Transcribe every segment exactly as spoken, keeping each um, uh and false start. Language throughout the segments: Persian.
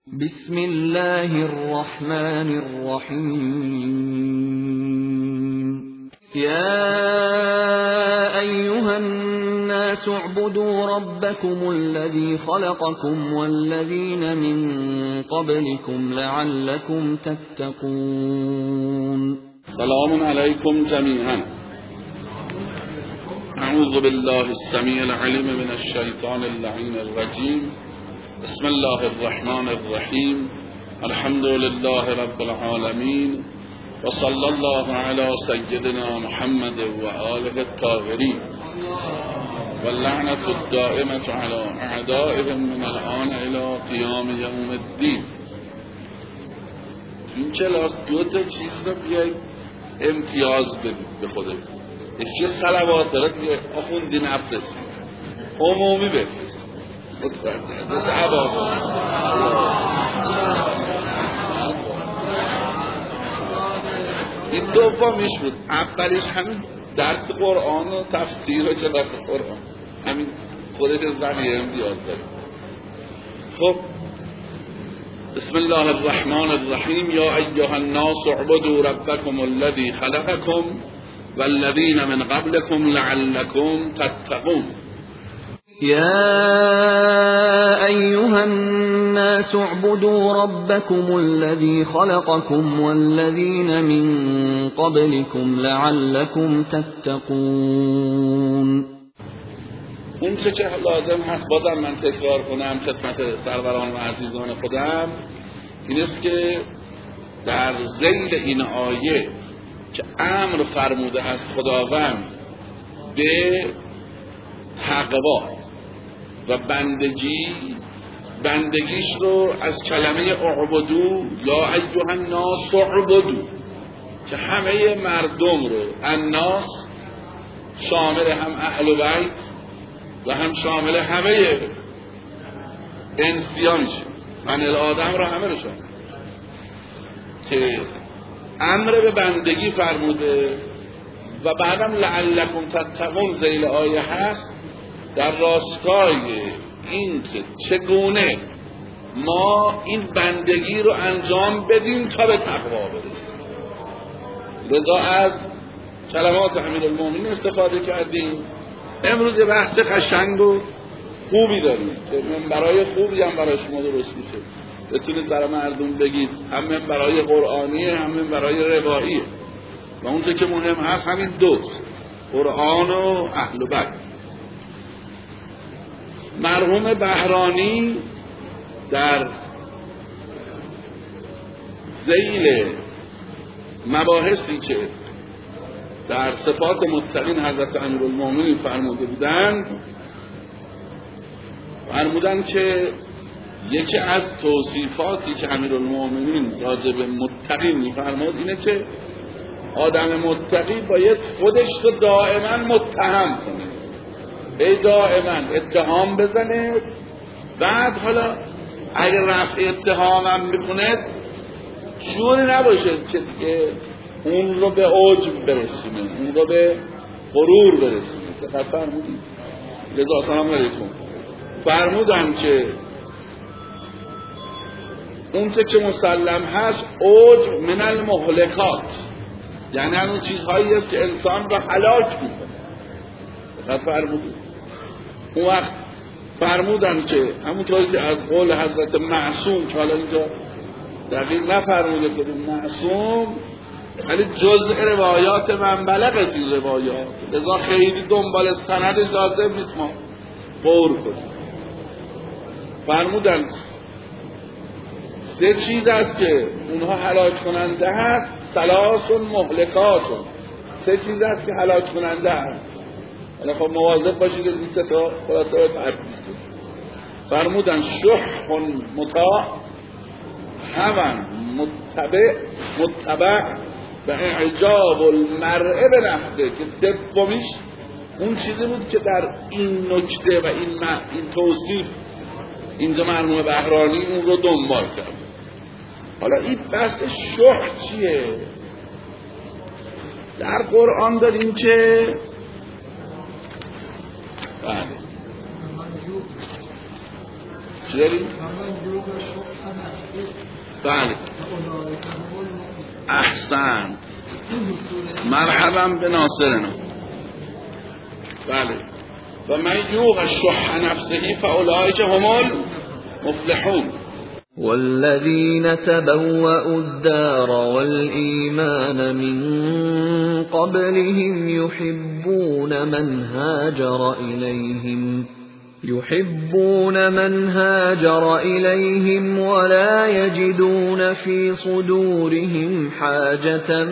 بسم الله الرحمن الرحيم يا أيها الناس اعبدوا ربكم الذي خلقكم والذين من قبلكم لعلكم تتقون. سلام عليكم جميعا. اعوذ بالله السميع العليم من الشيطان اللعين الرجيم. بسم الله الرحمن الرحيم. الحمد لله رب العالمين وصلى الله على سيدنا محمد وآله الطاهرين واللعنة الدائمة على أعدائهم من الآن إلى قيام يوم الدين. این کلاس دو تا چیز رو بیاید امتیاز بدید به خودت. یکی صلوات رو دیگه آخوندی نفرسید، عمومی بفرست. این دومیش بود. اولیش همین درس قرآن و تفسیر و کلاس قرآن، همین خودش زمینه امتیاز داره. خب بسم الله الرحمن الرحیم. یا ایها الناس اعبدوا ربکم الذی خلقکم والذین من قبلکم لعلکم تتقون. يا أيها الناس اعبدوا ربكم الذي خلقكم والذين من قبلكم لعلكم تتقون. اون چه که لازم هست بازم من تکرار کنم خدمت سروران و عزیزان خودم این است که در ذیل این آیه که امر فرموده است خداوند به تقوا و بندگی، بندگیش رو از کلمه اعبدو یا ایها الناس اعبدو که همه مردم رو، الناس شامل هم اهل بیت و هم شامل همه انسیا میشه، من الادم رو همه رو شامل، که امر به بندگی فرموده و بعدم لعلکم تتقون ذیل آیه هست در راستای این که چگونه ما این بندگی رو انجام بدیم تا به تقوا برسیم. لذا از کلمات امیرالمومنین استفاده کردیم. امروز بحث قشنگ و خوبی داریم که منبرای خوبی هم برای شما درست میشه، بتونید برای مردم بگید، هم منبرای قرآنیه هم منبرای رواییه و اون که مهم هست همین دوست، قرآن و اهل بیت. مرحوم بهرانی در ذیل مباحثی که در صفات متقین حضرت امیرالمومنین فرموده بودند فرمودند که یکی از توصیفاتی که امیرالمومنین راجع به متقین می‌فرماد اینه که آدم متقی باید خودش رو دائما متهم کنه، ای دائما اتهام بزنه، بعد حالا اگر رفع اتهام هم میکنه جوری نباشه که دیگه اون رو به عجب برسونه، اون رو به غرور برسونه. دقت فرمودید؟ لذا سلام علیکم فرمودن که اون که مسلم هست عجب من المهلکات، یعنی همون چیزهایی است که انسان رو هلاک میکنه. دقت فرمودید؟ اون وقت فرمودن که همونطوری که از قول حضرت معصوم که حالا اینجا دقیق نفرموده کدوم معصوم، ولی جزء روایات من بلغ از این روایات، لذا خیلی دنبال سندش لازم نیست ما غور کنیم. فرمودن سه چیز است که اونها هلاک کننده هست، ثلاث مهلکات، سه چیز است که هلاک کننده هست. حالا خب مواظب باشید از این سه تا خلاصه رو ترکیز کنید. فرمودن شح مطاع، هوى متبع متبع و اعجاب المرء به نفسه، که سومیش اون چیزی بود که در این نکته و این این توصیف اینجا مرحوم بهرانی اون رو دنبال کرد. حالا این بحث شح چیه؟ در قرآن داریم که بله چی داریم؟ بله احسن مرحبا به ناصرنا. بله و من یوق شح نفسه فاولئک هم المفلحون. والذين تبوأوا الدار والإيمان من قبلهم يحبون من هاجر إليهم يحبون من هاجر إليهم ولا يجدون في صدورهم حاجة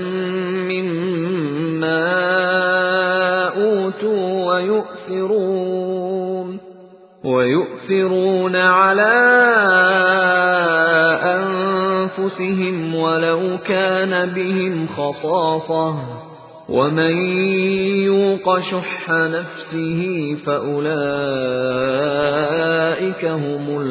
مما أوتوا ويؤثرون ويؤثرون على أنفسهم ولو كان بهم خصاصة ومن يوق شح نفسه فأولئك هم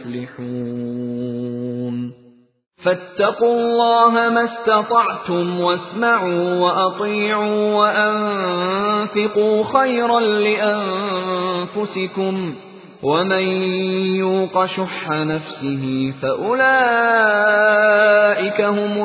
المفلحون. فاتقوا الله ما استطعتم واسمعوا وأطيعوا وأنفقوا خيرا لأنفسكم ومن يوق شح نفسه فأولئك هم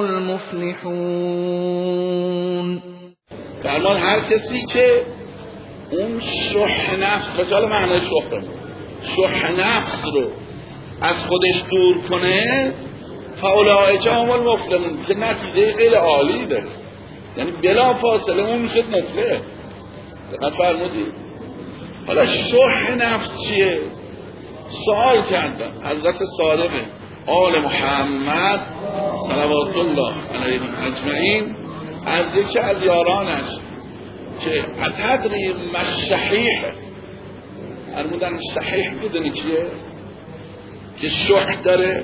المفلحون. فرمان هر کسی که اون شح نفس رو، حالا معنی شح رو شح نفس رو از خودش دور کنه، فاولئک هم المفلحون، که نتیجه خیلی عالی داره، یعنی بلا فاصله اون میشه مفلح. دقت فرمودید؟ حالا شح نفس چیه؟ سوال کردن حضرت صادق آل محمد صلوات الله علیهم اجمعین از یکی از یارانش که اتدری ما الشحیح، فرمودن شحیح بدونی کیه؟ که شح داره.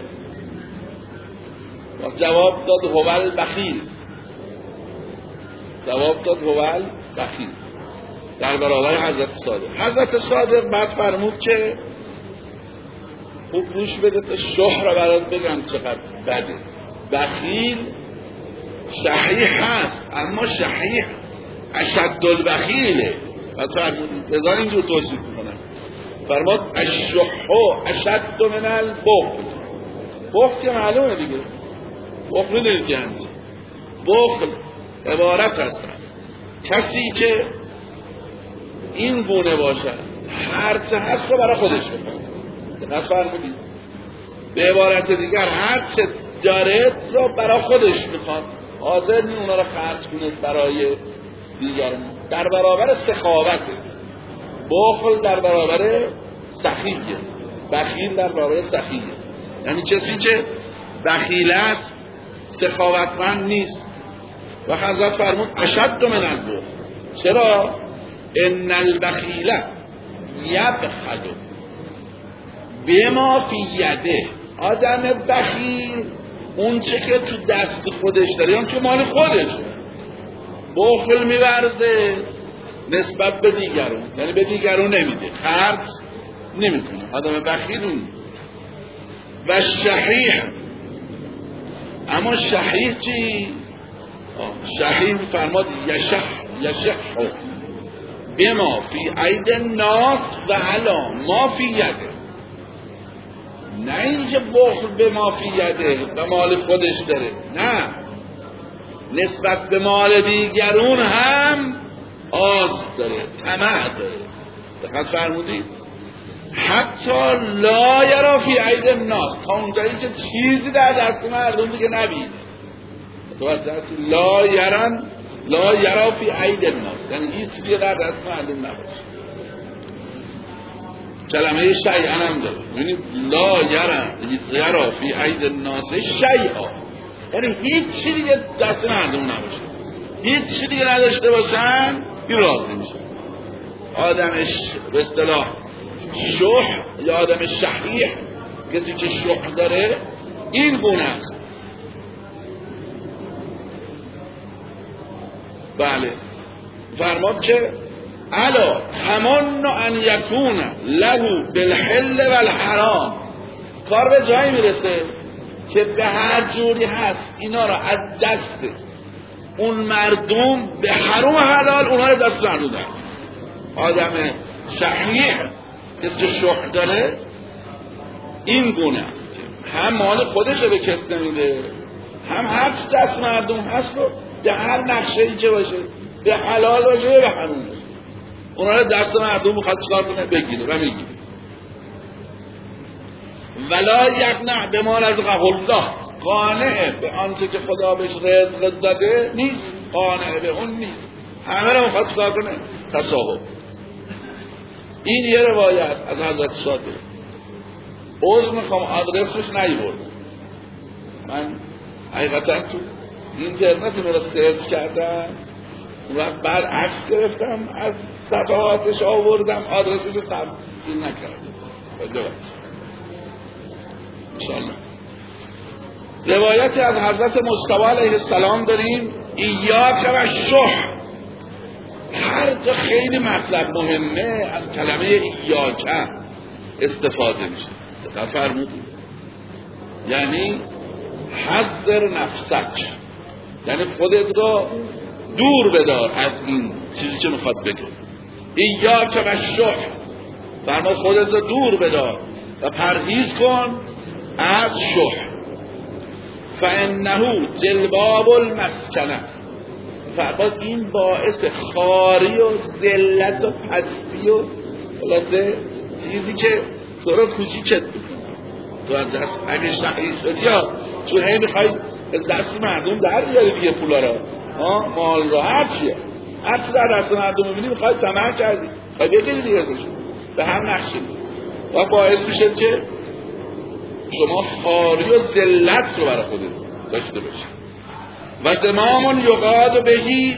و جواب داد هو البخیل، جواب داد هو البخیل در برابر حضرت صادق. حضرت صادق بعد فرمود که خوب گوش بده تا شح را برات بگم چقدر بده. بخیل شحیح هست، اما شحیح اشد البخیله. بعد فرمود ازا اینجور توصیف میکنه، فرمود الشحو اشد من البخل. بخل که معلومه دیگه، بخل میدونید که هنچه بخل عبارت هستن کسی که این گونه باشد هر چه هست رو برای خودش بکنه. دقت فرمودید؟ به عبارت دیگر هر چه داره رو برای خودش میخواد، حاضر نی اونا رو خرج کنه برای دیگران. در برابر سخاوته. بخل در برابر سخیه، بخیل در برابر سخیه. یعنی کسی که بخیل است سخاوتمند نیست. و حضرت فرمود اشد من البخل. چرا؟ ان البخیل یبخل بما فی یده. آدم بخیل اون چه که تو دست خودش داره، اون که مال خودش، بخل می‌ورزه نسبت به دیگرون، یعنی به دیگرون نمیده، خرج نمیکنه. آدم بخیل اون. و شحیح، اما شحیح چی؟ شحیح فرماد یشح یشح بما فی اید الناس و علا ما فی یده. نه اینکه بخل به ما فی یده و مال خودش داره، نه، نسبت به مال دیگرون هم آز داره، طمع داره. دقت فرمودید؟ حتی لا یرا فی اید الناس، تا اونجایی که چیزی در دست مردم دیگه نبینه. لا یرن لا یرا فی اید الناس، یعنی هیچ چیزی در دست مردم نباشه. کلمه شیئا هم داره، یعنی لا یرن یرا فی اید الناس شیئا، یعنی هیچ چیزی دیگه دست مردم نباشه، هیچ چیزی دیگه نداشته باشن این راضی میشه. آدمش به اصطلاح شح یا آدم شحیح، کسی که شح داره این گونه است. بله فرماد که الا تمن ان یکون له بالحل والحرام، کار به جایی میرسه که به هر جوری هست اینا را از دست اون مردم به حرام حلال اونا را دست مردم دارن. آدم شحیح کسی که شح داره این گونه است. هم مال خودش رو به کس نمیده، هم هر چی دست مردم هست رو به هر نقشه ای که باشه، به حلال باشه به حرام باشه، اونا رو دست مردم میخواد چکار کنه؟ بگیره و میگیره. ولا یقنع به ما رزقه الله، قانع به آنچه که خدا بهش رزق داده نیست، قانع به اون نیست، همه رو میخواد چکار کنه؟ تصاحب. این یه روایت از حضرت صادق. عذر میخوام آدرسش نیوردم، من حقیقتا تو اینترنت رو سرچ کردم و بعد عکس گرفتم از صفحاتش آوردم، آدرسش رو تبدیل نکردم. ببخشید انشاءالله. روایتی از حضرت مصطفی علیه السلام داریم، ایاک و شح. هر جا خیلی مطلب مهمه از کلمه ایاک استفاده میشه. دقیق فرمودید؟ یعنی حذر نفسک، یعنی خودت را دور بدار از این چیزی که میخواد بگه. ایاک و شح، فرما خودت را دور بدار و پرهیز کن از شح. فانه جلباب المسکنه، فباز این باعث خاری و ذلت و پستی و خلاصه چیزی که تو رو کوچیکت بکنه. تو از دست اگه شهید شدی یا تو هی میخوای از دست مردم در بیاری دیگه پولا را، مال را، هر چیه هر چی در دست مردم میبینی میخوای طمع کردی، میخوای بگیری دیگه ازش، به هم نقشه و باعث میشه که شما خاری و ذلت رو برای خودت داشته باشی. و دمامون یقاد بهی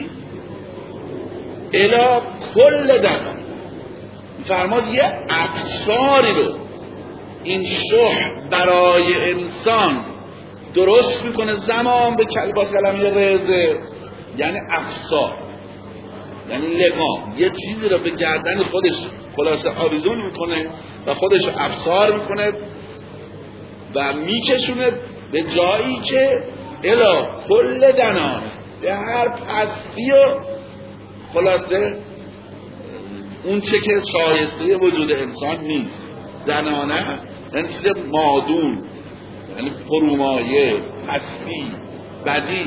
الی کل دمان، فرماد یه ابصاری رو این شح برای انسان درست میکنه. زمان به با کلمه رزه یعنی ابصار، یعنی لقام، یه چیزی رو به گردن خودش خلاصه آویزون میکنه و خودش ابصار میکنه و میکشونه به جایی که الا کل دنان، به هر پستی و خلاصه اون چه که شایسته وجود انسان نیست. دنانه یعنی چیز مادون، یعنی فرومایه، پستی، بدی.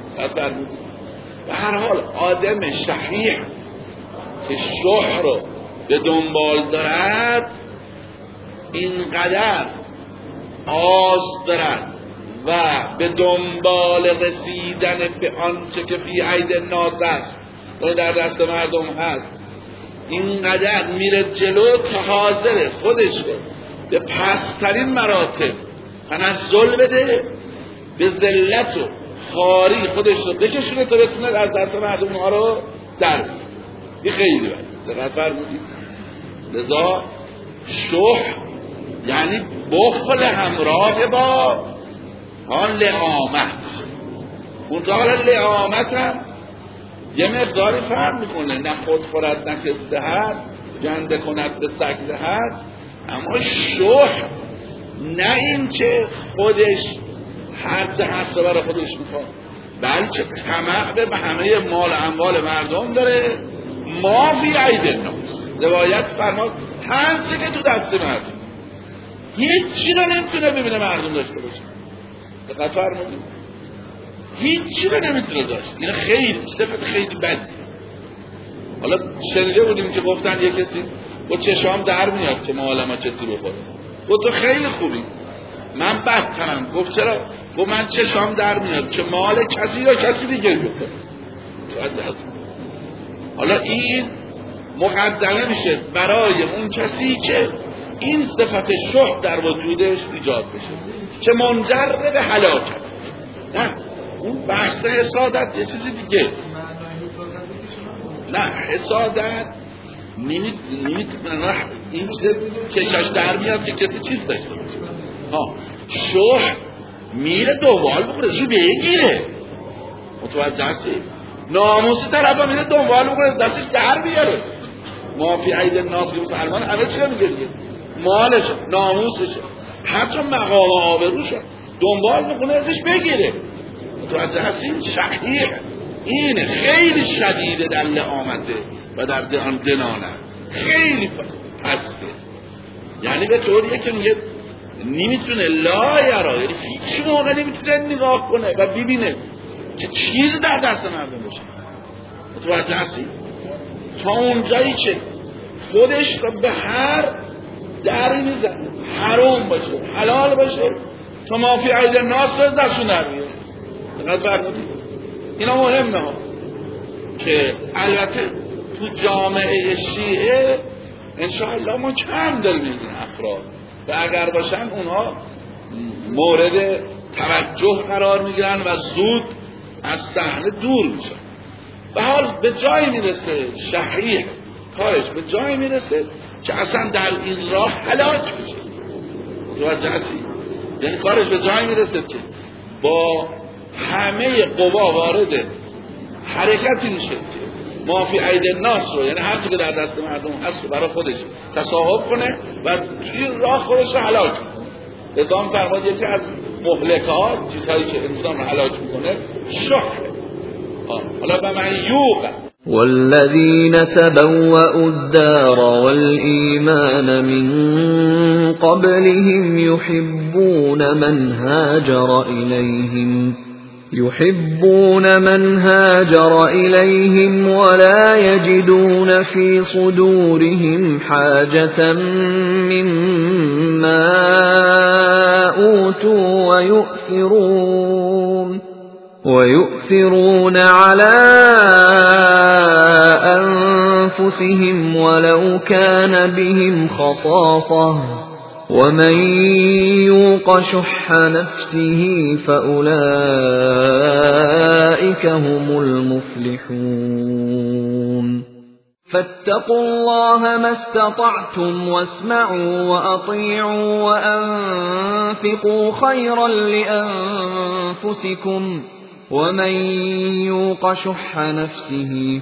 به هر حال آدم شحیح که شح رو به دنبال دارد اینقدر آز دارد و به دنبال رسیدن به آنچه که فی اید الناس است و در دست مردم هست اینقدر میره جلو که حاضر خودش رو به پسترین مراتب تنزل بده، به ذلت و خاری خودش رو بکشونه تا بتونه از دست مردم ها رو در بیاره. این خیلی باید دقت فرمودید. لذا شح یعنی بخل همراه با آن لعامت. اون تا حالا لعامت هم یه مقداری فرق میکنه، نه خود خورد نه کس دهد، جنده کند به سگ دهد. اما شح نه این که خودش هر چه هست رو برای خودش میخواد، بلکه طمع به همه مال اموال مردم داره. ما فی اید الناس، روایت فرماد هر چه که تو دست مردم، هیچی رو نمیتونه ببینه مردم داشته باشه. دقت فرمودید؟ هیچی رو نمیتونه داشت. این خیلی صفت خیلی بدی. حالا شنیده بودیم که گفتن یه کسی با چشام در میاد که مال ما کسی بخوره. گفت تو خیلی خوبی، من بدترم. گفت چرا؟ گفت من چشام در میاد که مال کسی یا کسی دیگه بخوره. حالا این مقدمه میشه برای اون کسی که این صفت شح در وجودش ایجاد بشه که منجر به هلاکت. نه اون بحث حسادت یه چیزی دیگه. نه حسادت نمید نمید این چشش در میاد که کسی چیز داشته باشه. ها شح میره دوال بکنه زو بگیره، متوجه هستی؟ ناموسی طرف ها میره دنبال بکنه دستش در بیاره. ما فی عید الناس که مسلمان همه چی رو میگه دیگه، مالش، ناموسش، حتی مقام آبروش دنبال میکنه ازش بگیره. متوجه هستین؟ شحیح اینه، خیلی شدیده در لعامته و در دهان دنانه، خیلی پسته. یعنی به طوریه که میگه نمیتونه لا یرا، یعنی هیچ موقع نمیتونه نگاه کنه و ببینه که چیز در دست مردم باشه. متوجه هستی؟ تا اونجایی که خودش رو به هر دری میزنه، حرام باشه حلال باشه، تا ما فی عید الناس رو دستون در میاره. دقیق فرمودید؟ اینا مهمه ها که البته تو جامعه شیعه انشاءالله ما کم داریم این افراد و اگر باشن اونها مورد توجه قرار میگیرن و زود از صحنه دور میشن. به حال به جایی میرسه شهریه کارش به جایی میرسه که اصلا در این راه هلاک میشه. توجه هستی؟ یعنی کارش به جایی میرسه که با همه قوا وارد حرکتی میشه که ما فی عید الناس رو، یعنی هر چی که در دست مردم هست رو برای خودش تصاحب کنه و توی راه خودش رو هلاک کنه. لذا فرمود یکی از مهلکات، چیزهایی که انسان رو هلاک میکنه، شحه. حالا به من یوقع والذين تبوأوا الدار والإيمان من قبلهم يحبون من هاجر إليهم يحبون من هاجر إليهم ولا يجدون في صدورهم حاجة مما أوتوا ويؤثرون ويؤثرون على أنفسهم ولو كان بهم خصاصة ومن يوق شح نفسه فأولئك هم المفلحون فاتقوا الله ما استطعتم واسمعوا وأطيعوا وأنفقوا خيرا لأنفسكم ومن يوق شح نفسه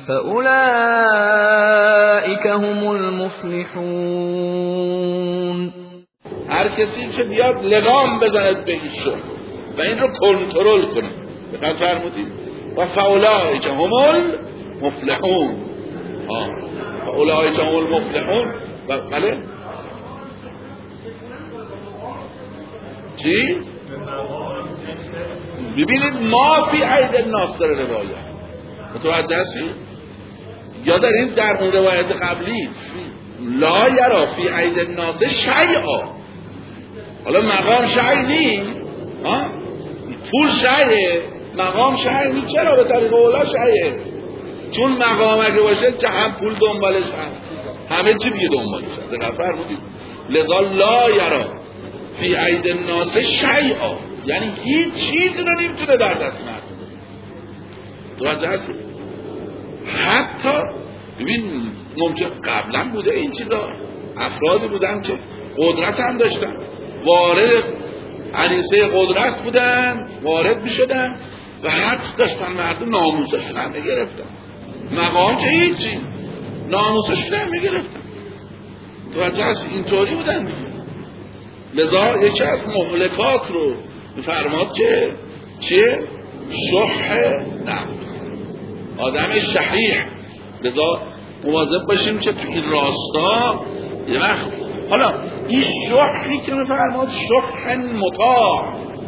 فأولئك هم المفلحون. هر کسی که بیاد لگام بزند به ایشون و این رو کنترل کنه، بخاطر فرمودید و فاولئک هم المفلحون. آه فاولئک هم المفلحون. بله چی؟ ببینید ما فی عید الناس داره روایت، متوجه هستی؟ یا در این در اون روایت قبلی لا یرا فی عید الناس شیئا. حالا مقام شیء نی، پول شیء، مقام شیء نی. چرا به طریق اولا شیء؟ چون مقام اگه باشه که هم پول دنبالش هست، همه چی دیگه دنبالش هست. دقیق فرمودید؟ لذا لا یرا فی عید الناس شیئا، یعنی هیچ چیزی رو نمیتونه در دست مردم. توجه هستی؟ حتی ببین ممکن قبلا بوده این چیزا، افرادی بودن که قدرت هم داشتن، وارد عریصه قدرت بودن، وارد میشدن و حتی داشتن مردم ناموسشون هم میگرفتن. مقام که هیچی، ناموسشون هم میگرفتن. توجه هستی؟ اینطوری بودن. لذا یکی از مهلکات رو فرماد که چیه؟ شح نفس، آدم شحیح. لذا مواظب باشیم که تو این راستا یه وقت حالا این شحی که فرماد شح مطاع،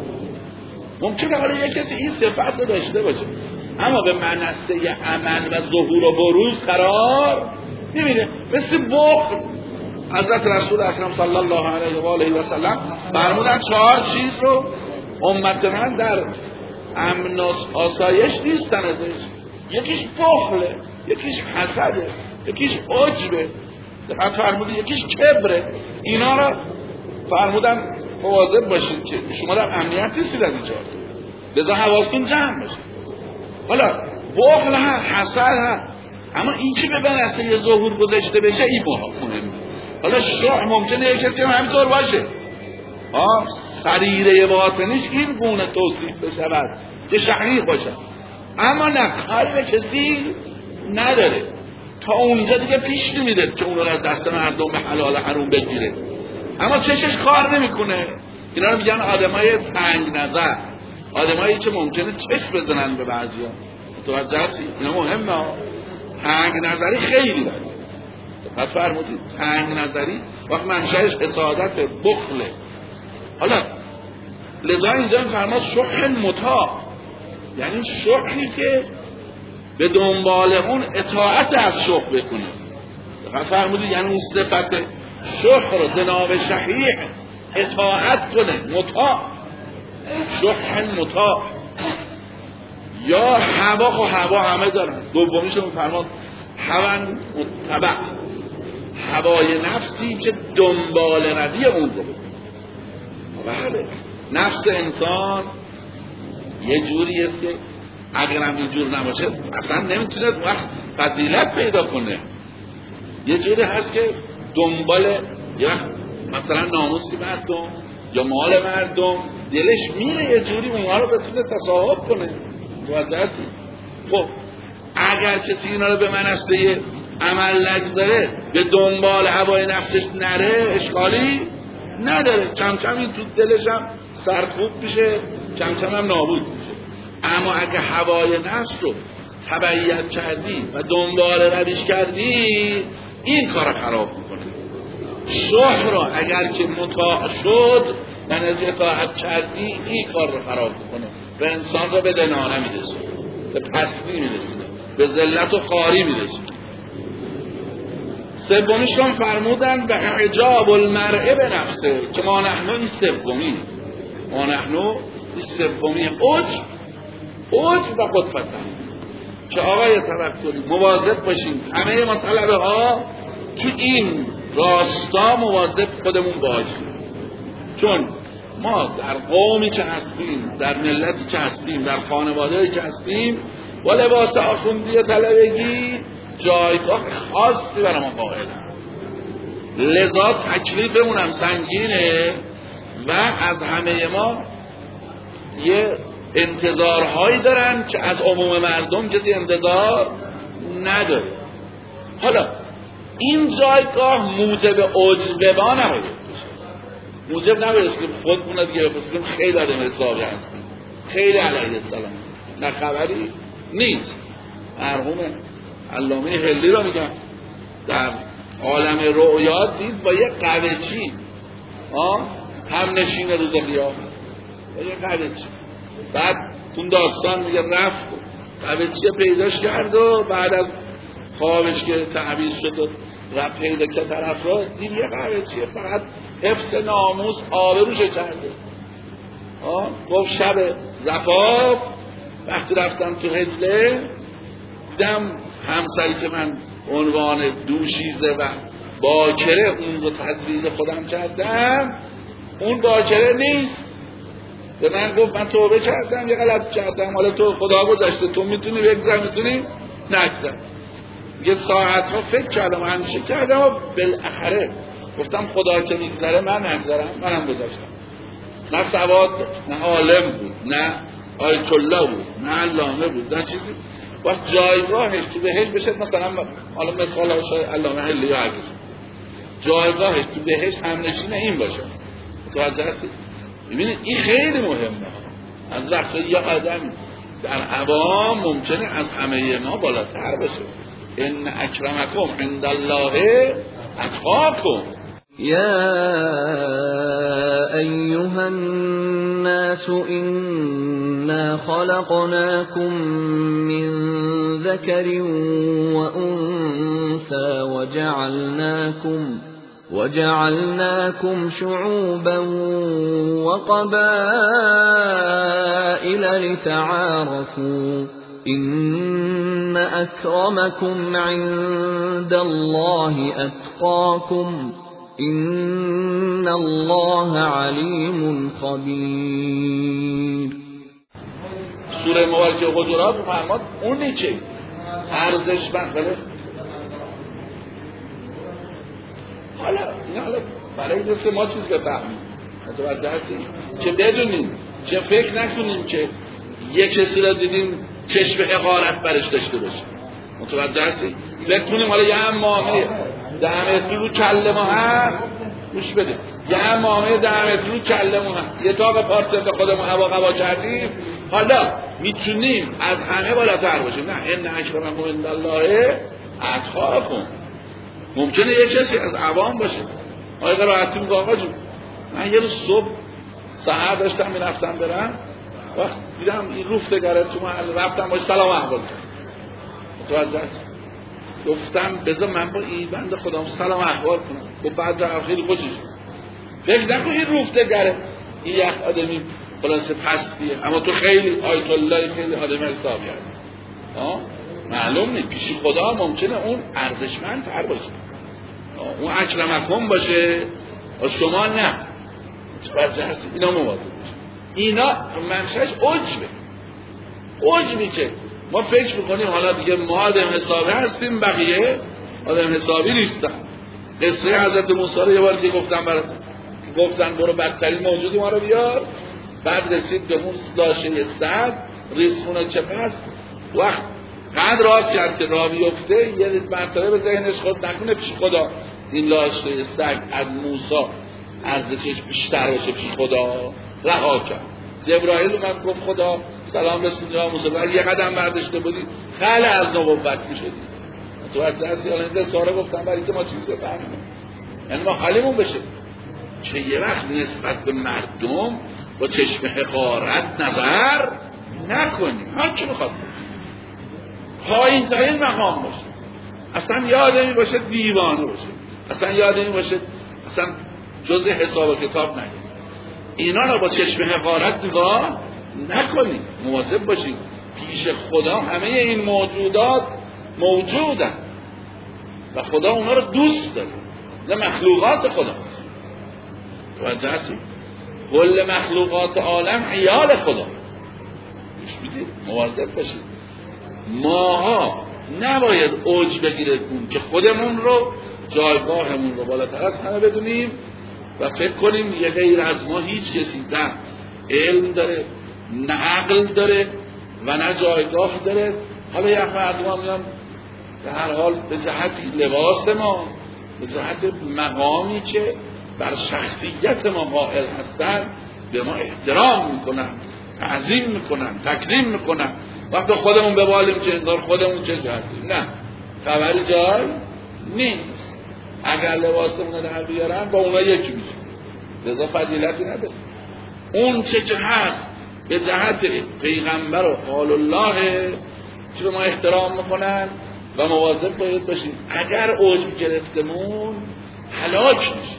ممکنه حالا یک کسی این صفت رو داشته باشه اما به منصه عمل و ظهور و بروز قرار نمیده. مثل بخل حضرت رسول اکرم صلی الله علیه و آله و سلم فرمودن چهار چیز رو امت من در امن و آسایش نیستن ازش. یکیش بخله، یکیش حسده، یکیش عجبه، فرمودن یکیش کبره. اینا رو فرمودن مواظب باشید که شما در امنیت نیستید از اینجا، لذا حواستون جمع باشید. حالا بخل هست، حسد هست، اما این که به بنسته یه ظهور گذاشته بشه این مهمه. حالا شح ممکنه یک کسی هم همینطور باشه، آه سریره باطنش این گونه توصیف بشود که شحیح باشه، اما نه قلب کسی نداره. تا اونجا دیگه پیش نمیده که اون رو از دست مردم به حلال حروم بگیره، اما چشش کار نمیکنه. اینا رو میگن آدمای تنگ نظر، آدمایی که ممکنه چشم بزنن به بعضیا. متوجه هستی؟ اینا مهمه. تنگ نظری خیلی داره. پس فرمودید تنگ نظری وقت منشأش حسادت، بخل، حالا لذا اینجا فرماد شح مطاع، یعنی شحی که به دنبال اون اطاعت از شح بکنه. فرمودید یعنی اون صفت شح رو جناب شحیح اطاعت کنه، مطاع، شح مطاع. یا هوا خو هوا همه دارن، دومیش اون فرماد هوا متبع، هوای نفسی که دنبال روی اون رو بکنه. بله نفس انسان یه جوری است که اگرم اینجور نباشه اصلا نمیتونه وقت فضیلت پیدا کنه. یه جوری هست که دنبال یا مثلا ناموسی مردم یا مال مردم دلش میره یه جوری اونها رو بتونه تصاحب کنه. توضیحی خب اگر کسی اینا رو به منصه عمل نگذاره، به دنبال هوای نفسش نره، اشکالی نداره، کم کم این تو دلش هم سرکوب میشه، کم کم هم نابود میشه. اما اگه هوای نفس رو تبعیت کردی و دنبال رویش کردی، این کار خراب میکنه. شح رو اگر که مطاع شد و از اطاعت کردی، این کار رو خراب میکنه، به انسان رو به دنانه میرسونه، به پستی میرسونه، به ذلت و خواری میرسونه. سومیش هم فرمودن به اعجاب المرء به نفسه، که ما نحنو این سومی ما نحنو این سومی اوج اوج و خودپسند. که آقای توکلی مواظب باشیم، همه مطلبه ها تو این راستا مواظب خودمون باشیم، چون ما در قومی که هستیم، در ملتی که هستیم، در خانواده‌ای که هستیم، با لباس آخوندی طلبگی جایگاه خاصی برای ما قائلن. لذا تکلیفمون هم سنگینه و از همه ما یه انتظارهایی دارن که از عموم مردم کسی انتظار نداره. حالا این جایگاه موجب عجب نباید بشه، موجب نباید که خودمون از گرفتیم خیلی آدم حسابی هستیم، خیلی علیه السلام، نه خبری نیست. مرحوم علامه هلی را میگم در عالم رؤیات دید با یه قوچی هم نشین روز قیامت، با یه قوچی. بعد اون داستان میگه رفت قوچی پیداش کرد و بعد از خوابش که تعبیر شد و رفت پیدا که طرف را دید یه قوچی فقط حفظ ناموس آبروش کرده. گفت شب زفاف وقتی رفتم تو هجله دیدم همسری که من عنوان دوشیزه و باکره اون رو تزویز خودم کردم، اون باکره نیست. به من گفت من توبه کردم، یه غلط کردم، حالا تو خدا گذاشته، تو میتونی بگذر میتونی نگذر. یه ساعت ها فکر کردم و همیشه کردم و بالاخره گفتم خدا که میگذره من نگذرم، منم گذاشتم. نه سواد نه عالم بود، نه آیت الله بود، نه علامه بود، نه چیزی. وقت جایگاهش تو بهشت بشه، مثلا حالا مثال ها شاید علامه هلی یا عکس جایگاهش تو بهشت همنشین این باشه. متوجه هستید؟ ببینید این خیلی مهمه. از وقتی یه آدمی در عوام ممکنه از همه ما بالاتر باشه. ان اکرمکم عند الله اتقاکم. یا ایها الناس انا خلقناكم من ذكر وانثى وجعلناكم وجعلناكم شعوبا وقبائل لتعارفوا إن أكرمكم عند الله أتقاكم إن الله عليم خبير. سوره مبارکه حجرات فرماد اونی که ارزشمند بله. حالا این حالا برای اینکه ما چیز بفهمیم، متوجه هستیم، که بدونیم، که فکر نکنیم که یک کسی را دیدیم چشم حقارت برش داشته باشیم. متوجه هستیم؟ فکر کنیم حالا یه هم مامه ده متری رو کله ما هست، گوش بده، یه هم مامه ده متری رو کله ما هست، یه تاق پارسل به خودمون هوا قوا کردیم، حالا میتونیم از همه بالاتر باشیم. نه، ان اکرمکم عند الله اتقاکم. ممکنه یه کسی از عوام باشه، آقای قرائتی میگه آقا جون من یه روز صبح سحر داشتم میرفتم برم، وقت دیدم این رفتگره تو محل، رفتم باش سلام احوال متوجه گفتم بذار من با این بنده خودم سلام احوال کنم. گفت بعد در خیلی خوشش فکر نکن این رفتگره، این یک آدمی خلاصه پستیه، اما تو خیلی آیت الله، خیلی آدم حسابی هست. آه معلوم نیست پیش خدا ممکنه اون ارزشمند تر باشه، اون اکرمکم باشه و شما نه. متوجه هستید؟ اینا مواظب باشه. اینا منشأش عجبه، عجبی که ما فکر میکنیم حالا دیگه ما آدم حسابی هستیم، بقیه آدم حسابی نیستن. قصه حضرت موسی رو یه بار که گفتم برای گفتن برو بدترین موجودی ما رو بیار، بعد رسید به اون لاشه سگ ریسمونه چه پس وقت قد راست کرد که را بیفته، یه مرتبه به ذهنش خود نکنه پیش خدا این لاشه سگ از موسی ارزشش بیشتر باشه پیش خدا، رها کرد. جبرائیل اومد گفت خدا سلام رسید یا موسی اگه یه قدم برداشته بودی خیلی از نبوت میشدی. تو از یال این سوره گفتم برای که ما چیزی بفهمیم، یعنی ما حالیمون بشه که یه وقت نسبت به مردم با چشم حقارت نظر نکنیم. هر چی بخواد پایین ترین مقام باشه، اصلا یادمی باشه دیوانه باشه، اصلا یادمی باشه اصلا جزء حساب و کتاب نگه، اینا رو با چشم حقارت نگاه نکنیم. مواظب باشیم پیش خدا همه این موجودات موجودن و خدا اونا رو دوست داره، نه مخلوقات خداست. توجه هستید؟ کل مخلوقات عالم عیال خدا. مواظب باشید. ماها نباید اوج بگیره اون که خودمون رو جایگاهمون رو بالاتر از همه بدونیم و فکر کنیم یه غیر از ما هیچ کسی نه علم داره نه عقل داره و نه جایگاه داره. حالا یک مردم هم میان به هر حال به جهت لباس ما، به جهت مقامی که بر شخصیت ما قائل هستن به ما احترام میکنن، تعظیم میکنن، تکریم میکنن. وقتی خودمون ببالیم که انگار خودمون چه جهتیم، نه خبری جای نیست. اگر لباسمون رو در بیارن با اونا یکی میشه، لذا فضیلتی نداره. اون چه که هست به جهت پیغمبر و قال الله که ما احترام میکنن و مواظب باید باشیم. اگر اوج گرفتمون هلاک میشه.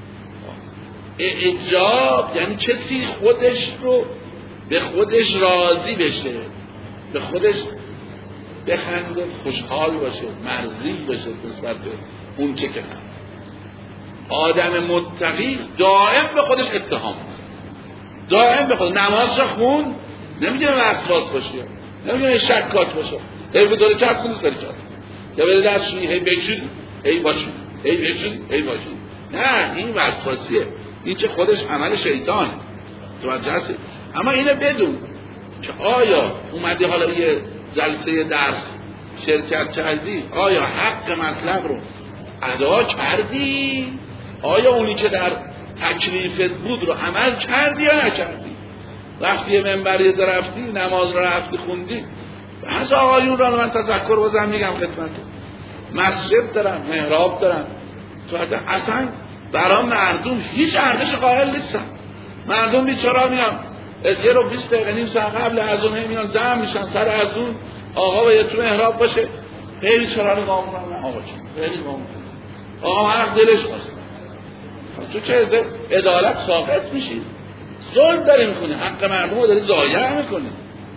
اعجاب یعنی کسی خودش رو به خودش راضی بشه، به خودش بخنده، خوشحال باشه، مرضی باشه نسبت به اون چه که هست. آدم متقی دائم به خودش اتهام میزنه، دائم به خود نمازش خون نمیگه وسواس باشه، نمیگه شکاک باشه، هی به داره چت کنی سری چت یا به دستشویی هی بکشید هی باشید هی بکشید هی باشید. نه این وسواسیه، این چه خودش عمل شیطان. توجه هستی؟ اما اینو بدون که آیا اومدی حالا یه جلسه درس شرکت کردی، آیا حق مطلب رو ادا کردی؟ آیا اونی که در تکلیفت بود رو عمل کردی یا نکردی؟ وقتی یه منبری رفتی، نماز رو رفتی خوندی، از آقایون رو من تذکر بازم میگم خدمت، مسجد دارم، محراب دارم، تو اصلا برای مردم هیچ ارزش قائل نیستن. مردم بیچارا میان یه رو بیست دقیقه نیم ساعت قبل از اون میان جمع میشن سر از اون آقا باید تو محراب باشه، خیلی چرا نگاه میکنن آقا چون خیلی نگاه میکنن آقا حق دلش باشه. تو که عدالت ساقط میشی، ظلم داری میکنی، حق مردم رو داری ضایع میکنی.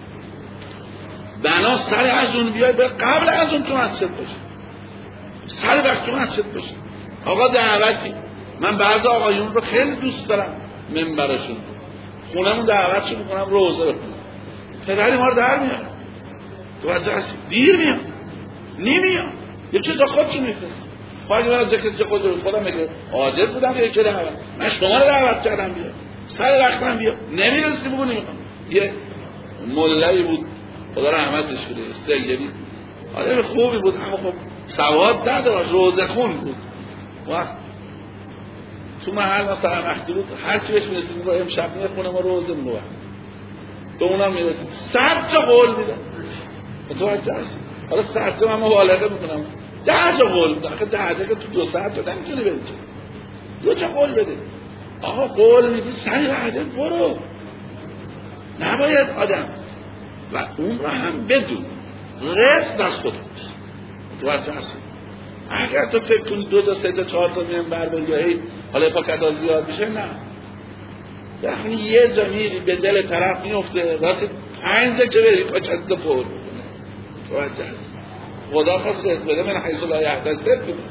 بنا سر از اون بیای به قبل از اون تو مسجد باشه، سر وقت تو مسجد باشه. آقا دعوتی، من بعض آقایون رو خیلی دوست دارم، منبرشون خونمون دعوتشون میکنم روزه بکنم، پدری ما رو در میاد، تو وجه دیر میاد نمیاد، یکی دا خودشون میفرست. خواهی من از ذکر خود رو خودم بگیر عاجز بودم که یکی دعوت، من شما رو دعوت کردم بیا سر وقتم بیا، نمیرستی بگو نمیکنم. یه ملایی بود خدا رحمتش کنه، سیدی آدم خوبی بود اما خب سواد نداشت، روزه خون بود. وقت تو محل مثلا وقتی بود هر چی بهش میرسید میگه امشب میخونه ما روزه میگه به اونم میرسید صد تا قول میدن متوجه هست. حالا صد تا من مبالغه میکنم، ده تا قول میدن، آخه ده تا که تو دو ساعت تو نمیتونی بدی، دو تا قول بده. آقا قول میدی سعی وحدت برو، نباید آدم و اون را هم بدون رزق از خودت توجه هستی. اگر تو فکر کنی دو تا سه تا چهار تا منبر بگیری حالا پاکت زیاد میشه، نه، یعنی یه جا میری به دل طرف میفته واسه پنج که بری پاکت رو پر توجه هستی. خدا خواست رزق بده من حیث لا یحتسب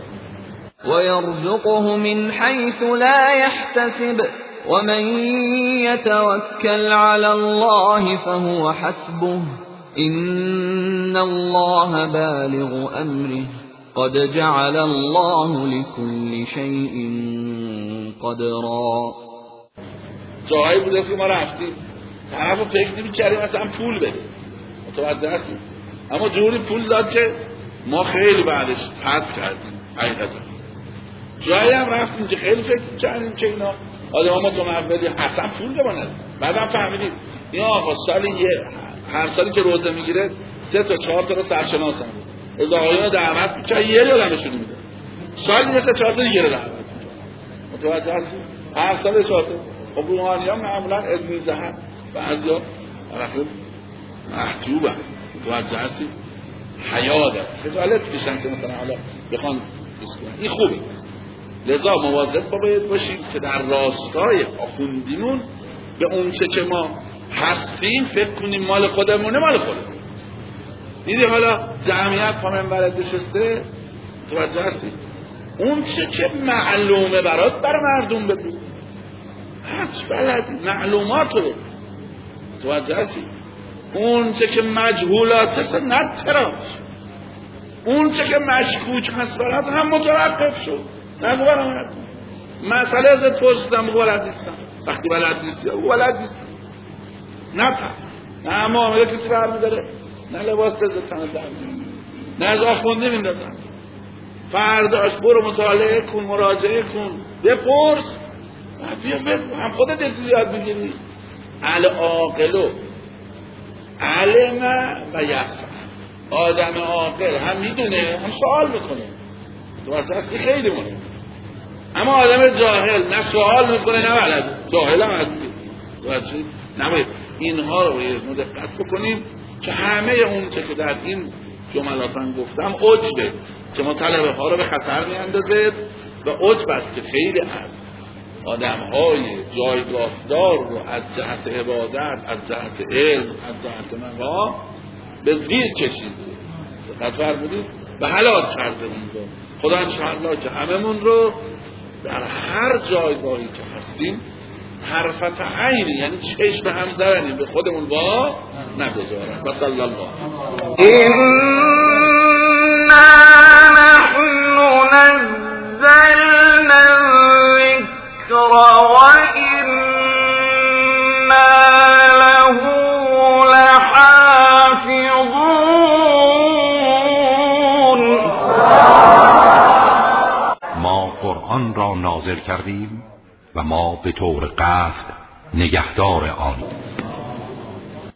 ويرزقه من حيث لا يحتسب ومن يتوكل على الله فهو حسبه إن الله بالغ أمره قد جعل الله لكل شيء قدرا. جایی بوده که ما رفتیم طرف رو فکر می‌کردیم مثلا پول بده، متوجه هستیم، اما جوری پول داد که ما خیلی بعدش پس کردیم. حقیقتا جایی هم رفتیم که خیلی فکر کردیم که اینا آدم ها متمولی اصلا پول بماند، بعد هم فهمیدیم این آقا سالی یه هر سالی که روزه میگیره سه تا چهار تا رو سرشناس هم بود از آقایان دعوت میکنه یه رو دمشونی میده، سالی یه سه چهار تا دیگه رو دعوت میکنه، متوجه هستی؟ هر سال چهار تا. خب روحانی ها معمولا علمی زهر بعضی ها رفت محجوب هم متوجه هستی؟ حیا داره خجالت کشن که مثلا حالا بخوان این خوبه، لذا مواظب باید باشیم که در راستای آخوندیمون به اون چه که ما هستیم فکر کنیم مال خودمونه، مال خودمون. دیدی حالا جمعیت پا منبرت نشسته توجه هستی، اون چه که معلومه برات بر مردم بگو، هرچ بلدی معلومات رو توجه هستی، اون چه که مجهولات هست نتراش، اون چه که مشکوک هست برات هم متوقف شد، نگو برام مسئله ازت پرسیدم بگو بلد نیستم، وقتی بلد نیستی بگو بلد نیستم، نفهم، نه معامله کسی برمی داره، نه لباس تزد تنه در نه از آخونده میندازم، فرداش برو مطالعه کن، مراجعه کن، بپرس بیا بگو، هم خودت چیزی یاد میگیری. العاقلو علم و یفهم، آدم عاقل هم میدونه هم سوال میکنه، تو اصلا خیلی مهمه، اما آدم جاهل نه سوال میکنه نه بلده، جاهل هم هستی، نباید اینها رو باید دقت بکنیم که همه اون چه که در این جملاتان گفتم عجبه که ما طلبه ها رو به خطر میاندازه و عجب است که خیلی از آدم های جایگاهدار رو از جهت عبادت، از جهت علم، از جهت مقام به زیر کشیده، دقت فرمودید و هلاک کرده اون رو. خدا انشاءالله که هممون رو در هر جایگاهی که هستیم حرفت عینی یعنی چشم به هم زدنیم به خودمون با نگذارد. و صلی الله اینا نحن نزلنا الذکر و اینا له لحافظون. ما قرآن را نازل کردیم و ما به طور قطع نگهدار آن.